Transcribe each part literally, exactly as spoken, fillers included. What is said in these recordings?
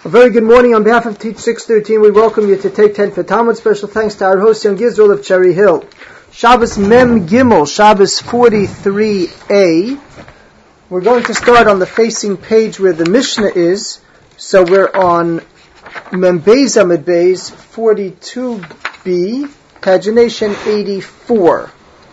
A very good morning. On behalf of Teach six thirteen, we welcome you to Take ten for Talmud. Special thanks to our host, Young Israel of Cherry Hill. Shabbos Mem Gimel, Shabbos forty-three A. We're going to start on the facing page where the Mishnah is. So we're on Mem Beis Amud Beis forty-two B, pagination eighty-four.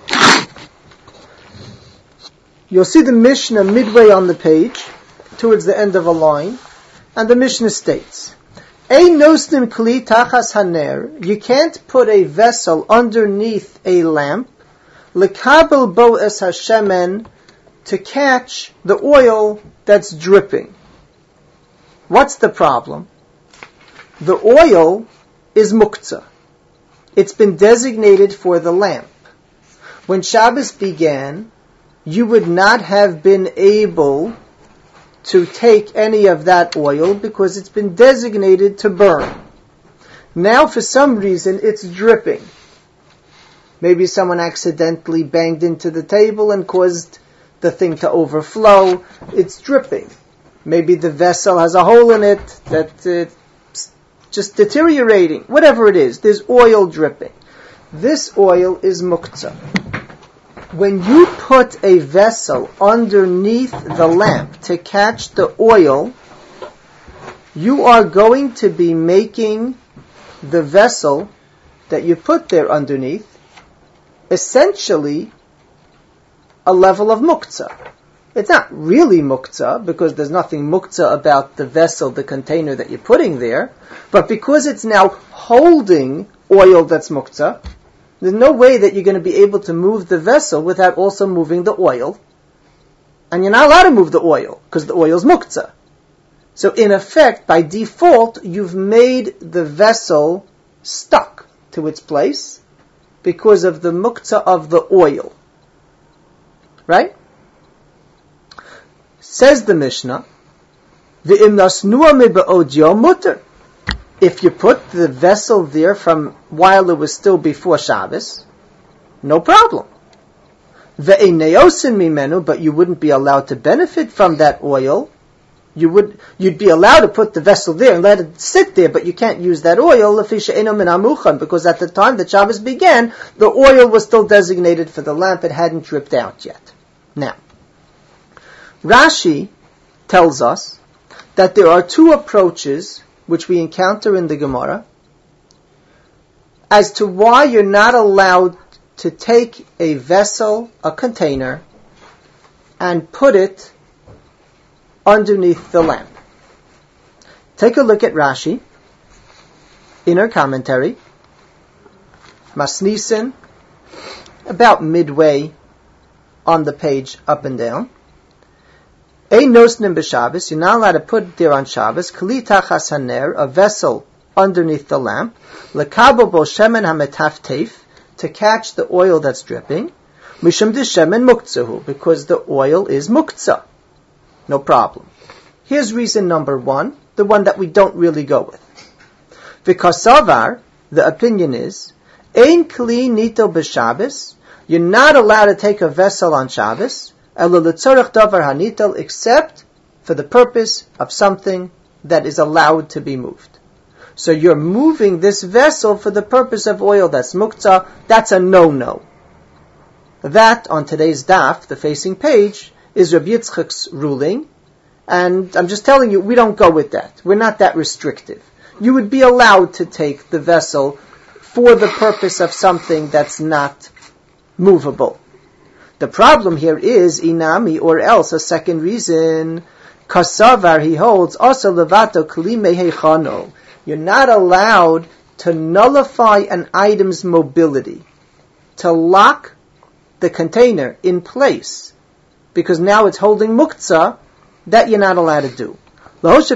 You'll see the Mishnah midway on the page, towards the end of a line. And the Mishnah states, Ein nosnim kli tachas haner, you can't put a vessel underneath a lamp, lekabel bo es hashemen, to catch the oil that's dripping. What's the problem? The oil is muktzah. It's been designated for the lamp. When Shabbos began, you would not have been able to take any of that oil because it's been designated to burn. Now for some reason it's dripping. Maybe someone accidentally banged into the table and caused the thing to overflow. It's dripping. Maybe the vessel has a hole in it that it's just deteriorating. Whatever it is, there's oil dripping. This oil is muktzah. When you put a vessel underneath the lamp to catch the oil, you are going to be making the vessel that you put there underneath essentially a level of muktzah. It's not really muktzah because there's nothing muktzah about the vessel, the container that you're putting there, but because it's now holding oil that's muktzah, there's no way that you're going to be able to move the vessel without also moving the oil. And you're not allowed to move the oil, because the oil is muktzah. So in effect, by default, you've made the vessel stuck to its place because of the muktzah of the oil. Right? Says the Mishnah, V'im nasnua meba'odyo mutter. If you put the vessel there from while it was still before Shabbos, no problem. Ve'eneosin mimenu, but you wouldn't be allowed to benefit from that oil. You would, you'd be allowed to put the vessel there and let it sit there, but you can't use that oil because at the time that Shabbos began, the oil was still designated for the lamp. It hadn't dripped out yet. Now, Rashi tells us that there are two approaches which we encounter in the Gemara, as to why you're not allowed to take a vessel, a container, and put it underneath the lamp. Take a look at Rashi, in her commentary, Masnisen, about midway on the page up and down. Ein nosnim b'Shabbos, you're not allowed to put it there on Shabbos, kli tachas haner, a vessel underneath the lamp, lekabel bo shemen hametaftef, to catch the oil that's dripping, mishum de shemen muktzahu, because the oil is muktzah. No problem. Here's reason number one, the one that we don't really go with. V'kasavar, the opinion is, ein kli nito b'Shabbos, you're not allowed to take a vessel on Shabbos, except for the purpose of something that is allowed to be moved. So you're moving this vessel for the purpose of oil that's muktzah, that's a no-no. That, on today's daf, the facing page, is Rabbi Yitzchak's ruling, and I'm just telling you, we don't go with that. We're not that restrictive. You would be allowed to take the vessel for the purpose of something that's not movable. The problem here is inami, or else a second reason. Kasavar, he holds, asa levato kli mehechano. You're not allowed to nullify an item's mobility, to lock the container in place, because now it's holding muktzah. That you're not allowed to do. To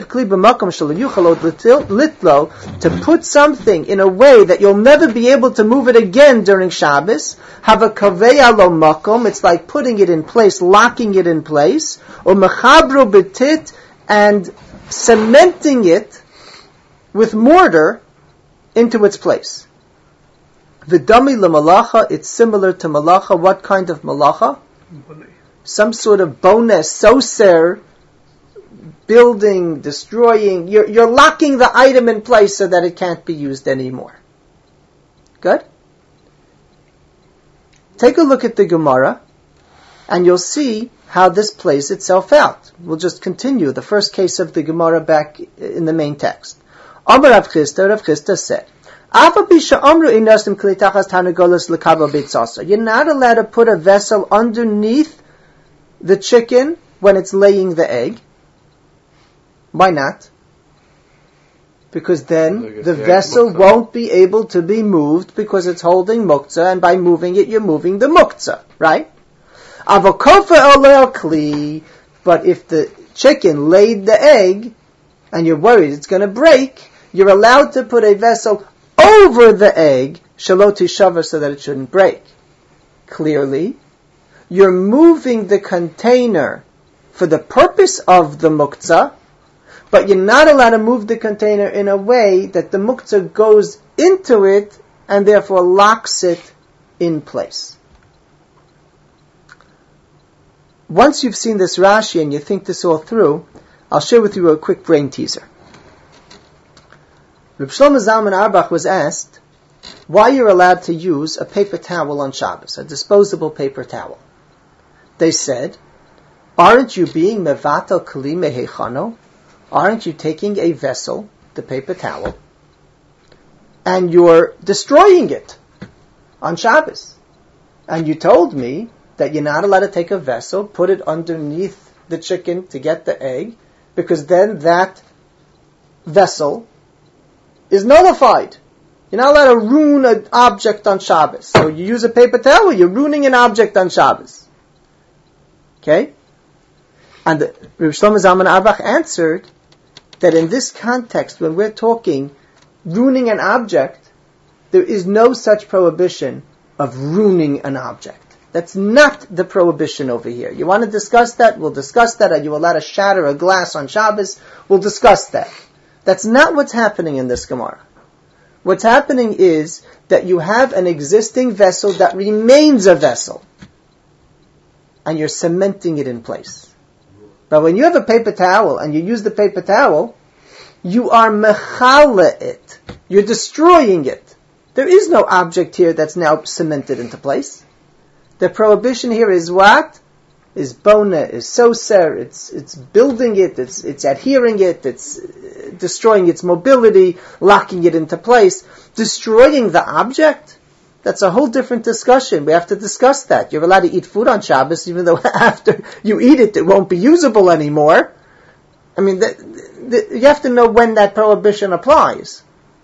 put something in a way that you'll never be able to move it again during Shabbos, have a kaveya lo makom, it's like putting it in place, locking it in place, or mechabro betit, and cementing it with mortar into its place. V'dami l'malacha, it's similar to malacha. What kind of malacha? Some sort of bonus, soser, building, destroying. You're, you're locking the item in place so that it can't be used anymore. Good? Take a look at the Gemara, and you'll see how this plays itself out. We'll just continue the first case of the Gemara back in the main text. Amar Rav Chisda, Rav Chisda said, you're not allowed to put a vessel underneath the chicken when it's laying the egg. Why not? Because then the vessel won't be able to be moved because it's holding muktzah, and by moving it, you're moving the muktzah, right? But if the chicken laid the egg, and you're worried it's going to break, you're allowed to put a vessel over the egg, shalot tishavar, so that it shouldn't break. Clearly, you're moving the container for the purpose of the muktzah, but you're not allowed to move the container in a way that the muktzah goes into it and therefore locks it in place. Once you've seen this Rashi and you think this all through, I'll share with you a quick brain teaser. Reb Shlomo Zalman Auerbach was asked why you're allowed to use a paper towel on Shabbos, a disposable paper towel. They said, aren't you being mevatel kli mehechano? Aren't you taking a vessel, the paper towel, and you're destroying it on Shabbos? And you told me that you're not allowed to take a vessel, put it underneath the chicken to get the egg, because then that vessel is nullified. You're not allowed to ruin an object on Shabbos. So you use a paper towel, you're ruining an object on Shabbos. Okay? And the, Reb Shlomo Zalman Auerbach answered that in this context, when we're talking ruining an object, there is no such prohibition of ruining an object. That's not the prohibition over here. You want to discuss that? We'll discuss that. Are you allowed to shatter a glass on Shabbos? We'll discuss that. That's not what's happening in this Gemara. What's happening is that you have an existing vessel that remains a vessel, and you're cementing it in place. But when you have a paper towel and you use the paper towel, you are mechala it. You're destroying it. There is no object here that's now cemented into place. The prohibition here is what? Is bona, is soser, it's it's building it, it's it's adhering it, it's destroying its mobility, locking it into place. Destroying the object? That's a whole different discussion. We have to discuss that. You're allowed to eat food on Shabbos, even though after you eat it, it won't be usable anymore. I mean, the, the, you have to know when that prohibition applies.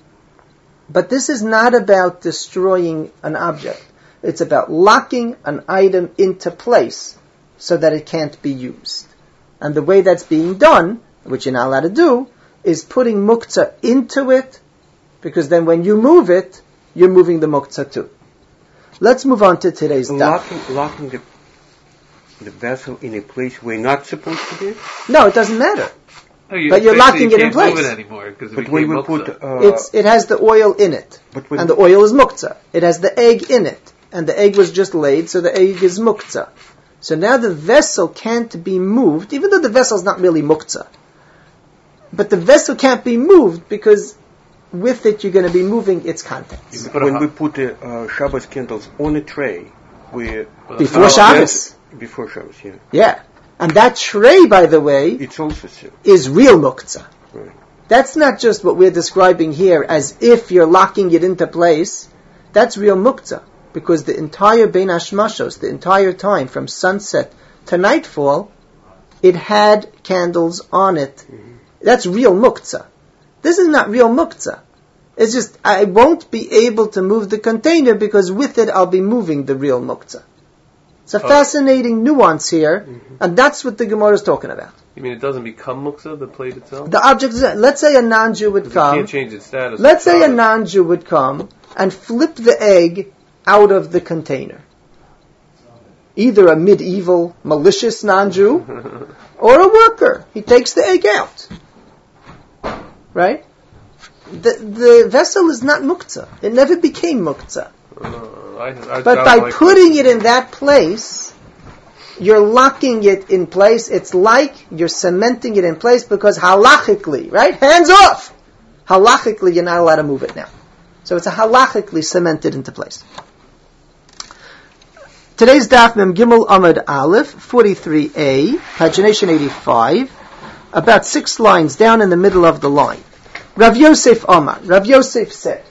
But this is not about destroying an object. It's about locking an item into place so that it can't be used. And the way that's being done, which you're not allowed to do, is putting muktzah into it, because then when you move it, you're moving the muktzah too. Let's move on to today's daf. Locking, locking the, the vessel in a place we're not supposed to be? No, it doesn't matter. Oh, you, but you're locking you it in place. Move it anymore, but when we put, uh, it's, it has the oil in it, and the oil is muktzah. It has the egg in it, and the egg was just laid, so the egg is muktzah. So now the vessel can't be moved, even though the vessel is not really muktzah. But the vessel can't be moved because with it you're going to be moving its contents. When we put the uh, Shabbos candles on a tray, we before Shabbos. Before Shabbos, yeah. Yeah, and that tray, by the way, it's also sealed. Is real muktzah. Right. That's not just what we're describing here as if you're locking it into place. That's real muktzah, because the entire Bein Hashmashos, the entire time from sunset to nightfall, it had candles on it. Mm-hmm. That's real muktzah. This is not real muktzah. It's just, I won't be able to move the container because with it I'll be moving the real muktzah. It's a oh. fascinating nuance here, mm-hmm. and that's what the Gemara is talking about. You mean it doesn't become muktzah, the plate itself? The object is, let's say a non-Jew would come. You can't change its status. Let's say a non-Jew would come and flip the egg out of the container. Either a medieval, malicious non-Jew, or a worker. He takes the egg out. Right? The the vessel is not muktzah. It never became muktzah. Uh, I, I but by like putting it in that place, you're locking it in place. It's like you're cementing it in place because halachically, right? Hands off! Halachically, you're not allowed to move it now. So it's a halachically cemented into place. Today's Daf Mem Gimel Amud Aleph, forty-three A, pagination eighty-five, about six lines down in the middle of the line. Rav Yosef Omar. Rav Yosef said,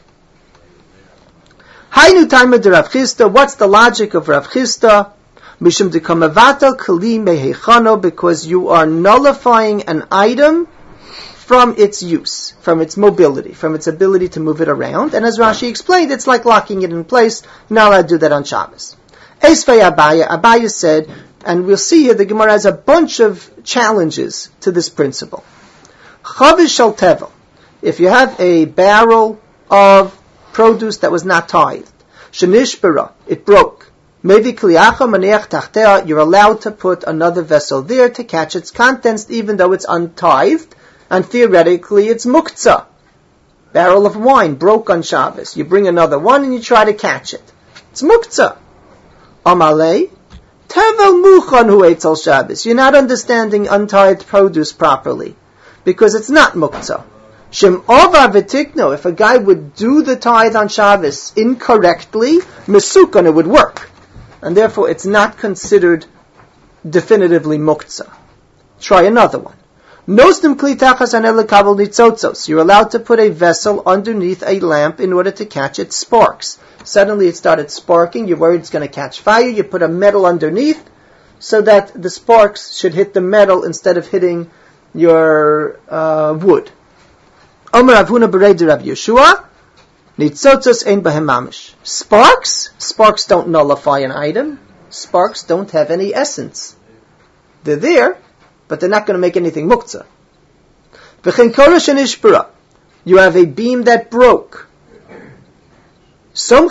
Hainu Talmud Rav Chisda, what's the logic of Rav Chisda? Mishum dekamavatal kli mehechano, because you are nullifying an item from its use, from its mobility, from its ability to move it around. And as Rashi explained, it's like locking it in place. You're not allowed to do that on Shabbos. Esvei Abaya, Abaya said, and we'll see here the Gemara has a bunch of challenges to this principle. Chavish shel tevel, if you have a barrel of produce that was not tithed, shenishbera, it broke, maybe kliacha maneach tachtea, you're allowed to put another vessel there to catch its contents, even though it's untithed, and theoretically it's muktzah. Barrel of wine broke on Shabbos. You bring another one and you try to catch it. It's muktzah. Amalei, tevel muchan hu etzel Shabbos. You're not understanding untithed produce properly, because it's not muktzah. Shem ova v'tikno, if a guy would do the tithe on Shabbos incorrectly, mesukan, it would work. And therefore it's not considered definitively muktzah. Try another one. Nostim kli tachas hanel lekabel nitzotzos. You're allowed to put a vessel underneath a lamp in order to catch its sparks. Suddenly it started sparking, you're worried it's going to catch fire, you put a metal underneath so that the sparks should hit the metal instead of hitting your uh, wood. Omer Avuna Berei Rav Yeshua, Nitzotzos ein bahem mamish. Sparks? Sparks don't nullify an item. Sparks don't have any essence. They're there, but they're not going to make anything muktzah. V'chein kol shenishbara. You have a beam that broke. You're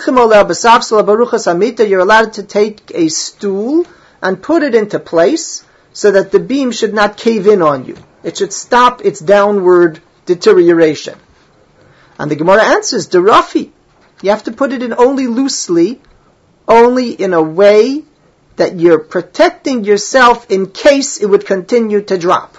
allowed to take a stool and put it into place so that the beam should not cave in on you. It should stop its downward deterioration. And the Gemara answers, Derafi. You have to put it in only loosely, only in a way that you're protecting yourself in case it would continue to drop.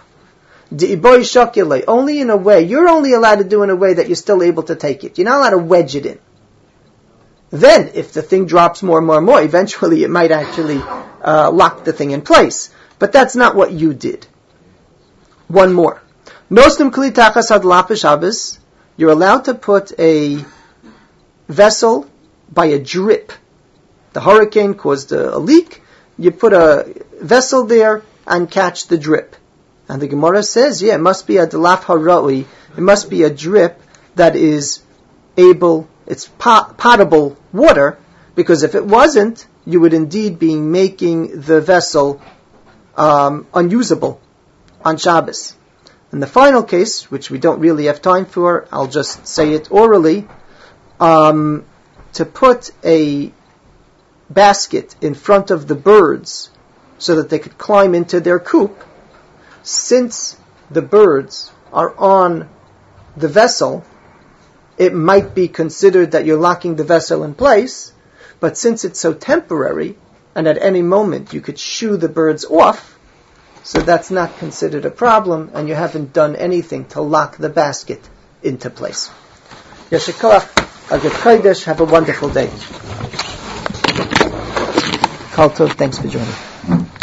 Only in a way, you're only allowed to do in a way that you're still able to take it. You're not allowed to wedge it in. Then, if the thing drops more and more and more, eventually it might actually uh, lock the thing in place. But that's not what you did. One more. Nostim kli tachas ad lapish Shabbos. You're allowed to put a vessel by a drip. The hurricane caused a, a leak. You put a vessel there and catch the drip. And the Gemara says, yeah, it must be a delaf haroi. It must be a drip that is able, it's pot, potable water, because if it wasn't, you would indeed be making the vessel um, unusable on Shabbos. In the final case, which we don't really have time for, I'll just say it orally, um, to put a basket in front of the birds so that they could climb into their coop, since the birds are on the vessel, it might be considered that you're locking the vessel in place, but since it's so temporary, and at any moment you could shoo the birds off, so that's not considered a problem, and you haven't done anything to lock the basket into place. Yeshikoach, Agad Kodesh, have a wonderful day. Kol Tov, thanks for joining.